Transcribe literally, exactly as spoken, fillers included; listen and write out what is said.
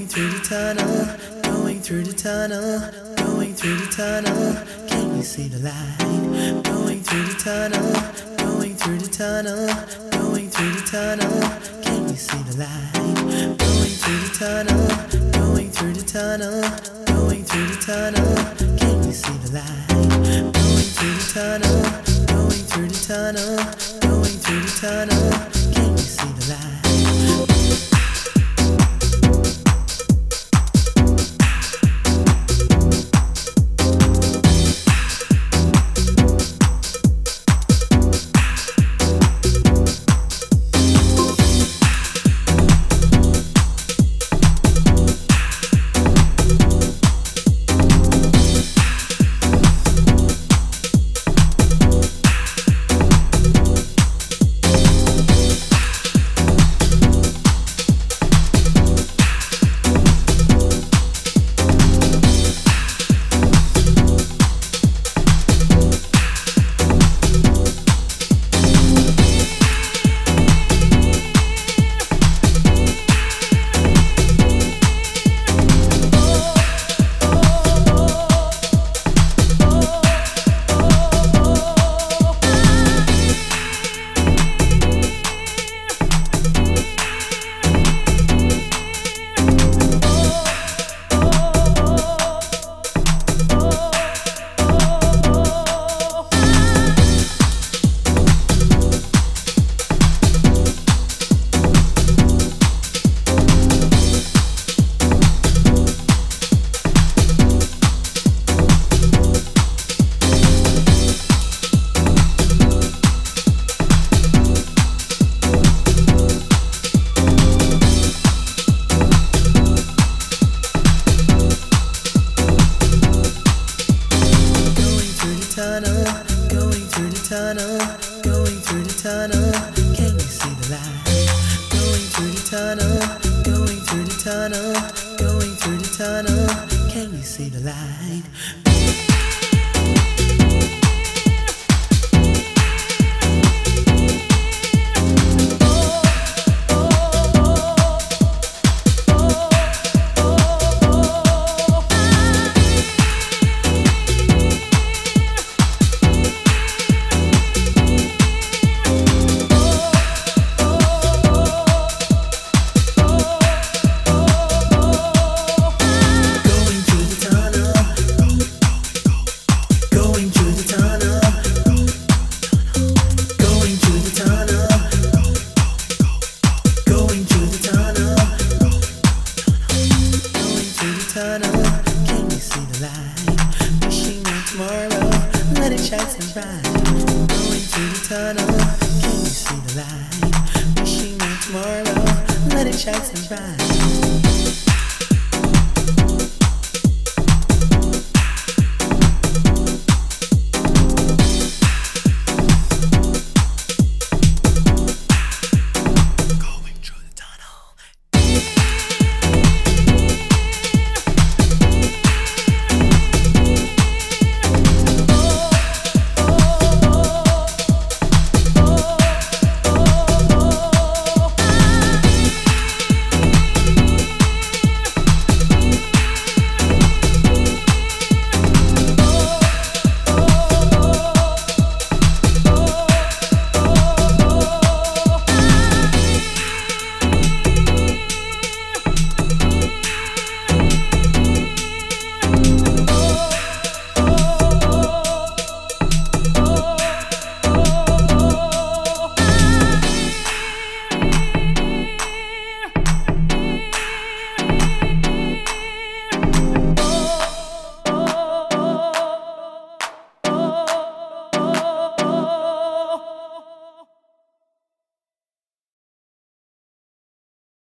through the tunnel, going through the tunnel, going through the tunnel. Can you see the light? Going through the tunnel, going through the tunnel, going through the tunnel. Can you see the light? Going through the tunnel, going through the tunnel, going through the tunnel. Can you see the light? Going through the tunnel, going through the tunnel, going through the tunnel. Can you see the light? Going through the tunnel, going through the tunnel. Can you see the light? Going through the tunnel, going through the tunnel, going through the tunnel. Can you see the light? Can you see the light? Wishing on tomorrow, let it shine so bright. Going through the tunnel, can you see the light? Wishing on tomorrow, let it shine so bright.